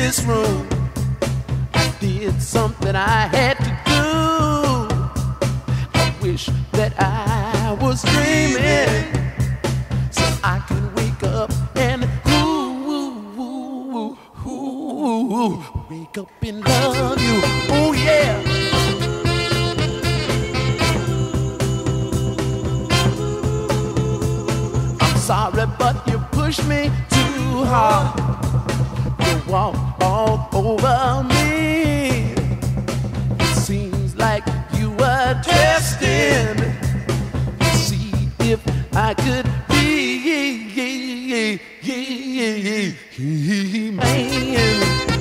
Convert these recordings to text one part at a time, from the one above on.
this room. I did something I had to do. I wish that I was dreaming, so I could wake up and wake up and love you. Oh yeah. I'm sorry, but you pushed me too hard. You walk all over me. It seems like you were testing to see if I could be man.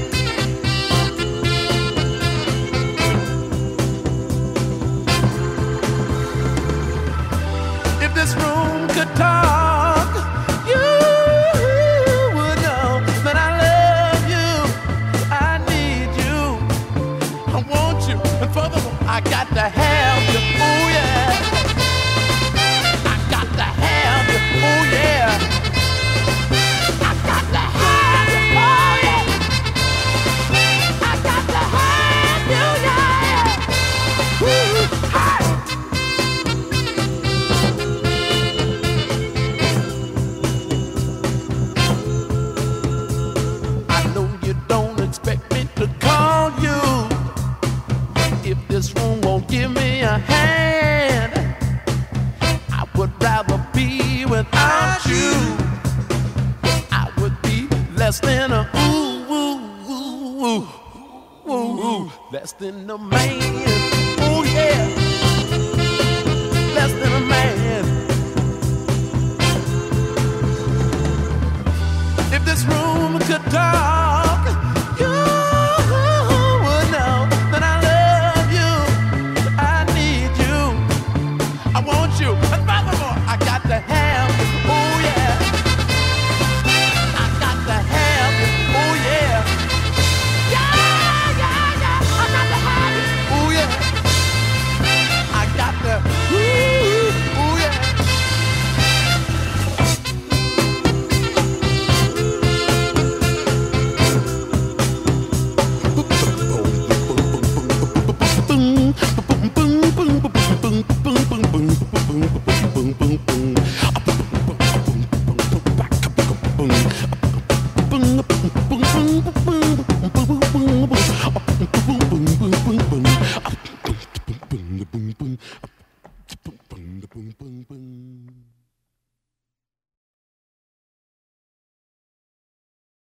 If this room could talk, you would know that I love you, I need you, I want you, and furthermore, I got to have you, oh yeah. I got to have you, oh yeah. I got to have you, oh yeah. I got to have you, yeah. Woo, hi. This room won't give me a hand. I would rather be without you. I would be less than a less than a man. Oh yeah, less than a man. If this room could die.